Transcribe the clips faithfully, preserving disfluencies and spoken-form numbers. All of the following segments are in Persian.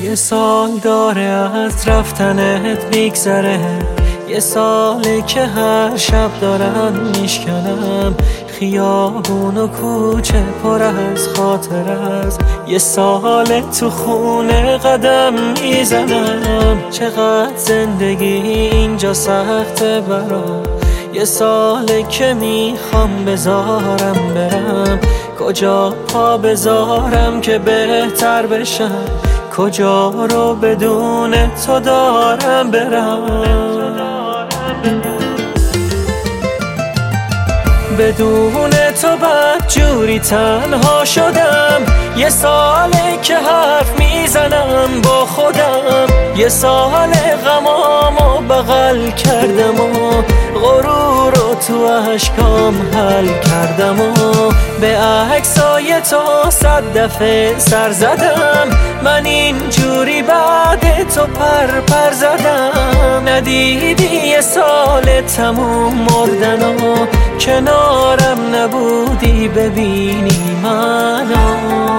یه سال داره از رفتنت میگذره، یه ساله که هر شب دارم میشکنم خیابون و کوچه پر از خاطر است. یه ساله تو خونه قدم میزنم، چقدر زندگی اینجا سخته برام. یه ساله که میخوام بذارم برم، کجا پا بذارم که بهتر بشم، کجا رو بدون تو دارم برم. بدون تو بدجوری تنها شدم، یه ساله که حرف میزنم با خودم، یه سال غمامو بغل کردم و غرور رو تو اشکام حل کردم و به عکسای تو صد دفعه سر زدم. من اینجوری بعد تو پر پر زدم، ندیدی یه سال تموم مردن و کنارم نبودی ببینی منو.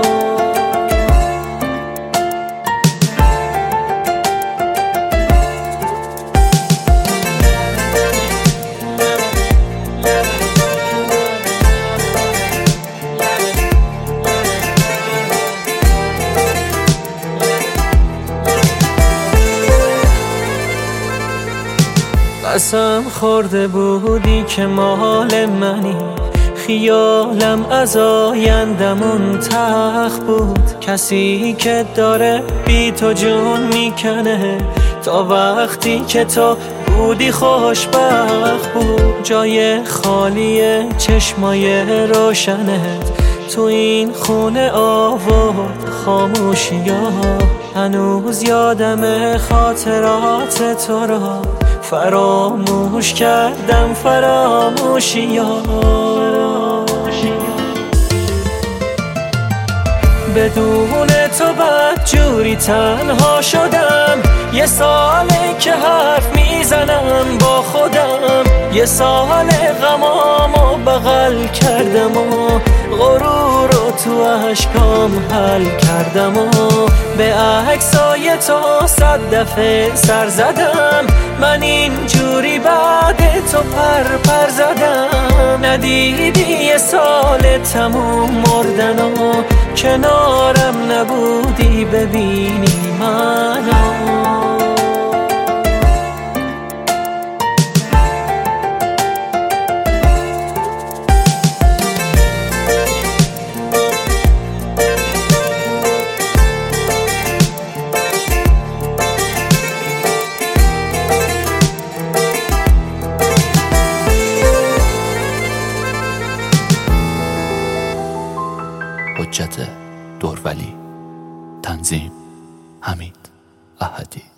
قسم خورده بودی که مال منی، خیالم از آیندمون تلخ بود. کسی که داره بی تو جون میکنه، تا وقتی که تو بودی خوشبخت بود. جای خالی چشمای روشنت تو این خونه آورد خاموشی ها. هنوز یادم خاطرات تو را، فراموش کردم فراموشی ها. بدون تو بدجوری تنها شدم، یه ساله که حرف میزنم با خودم، یه سال غمامو بغل کردم و غرور رو تو اشکام حل کردم و به عکسای تو صد دفعه سر زدم. من اینجوری بعد تو پر پر زدم، ندیدی یه سال تموم مردن و کنارم نبودی ببینی منو. حجت دورولی. تنظیم حمید احدی.